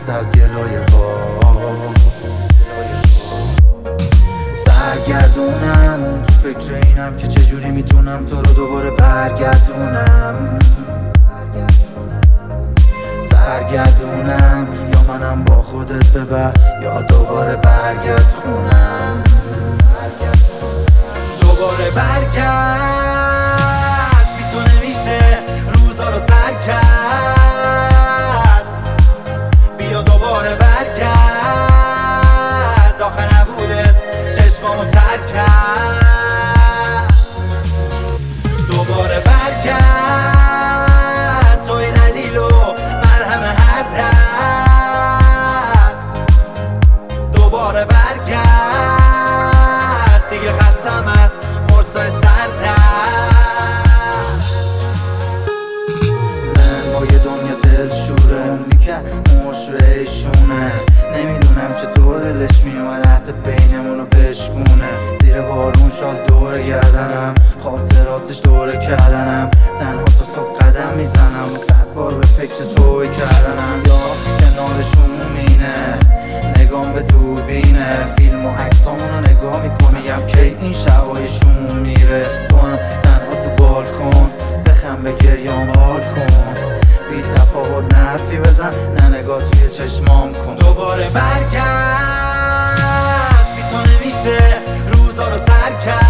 خسته از گلای ها سرگردونم تو فکر اینم که چجوری میتونم تو رو دوباره برگردونم سرگردونم یا منم با خودت ببر یا دوباره برگرد خونم دوباره برگرد بی تو نمیشه روزا رو سر کرد بیا دوباره برگرد آخه نبودت چشمامو تر کرد دوباره برگرد توی دلیل و مرهم هر درد دوباره برگرد دیگه خستم از فرصای سردرد من با یه دنیا دلشوره اونی که مشوه ایشونه نمیدونم چطور دلش میومد حتی بینمونو بشکونه زیر بارون شال دور گردنم خاطراتش دور کردنم تنها تا صبح قدم میزنم و 100 بار به فکر توی کردنم یا کنارشون مینه نگام به دوربینه فیلم و عکسامونو نگاه میکنم میگم کی این شبایشون میره تو هم تنها تو بالکن بخم به گریام حال کن بی تفاوت نرفی بزن نه نگاه توی چشمام کن دوباره برگرد بی تو نمیشه روزا رو سر کرد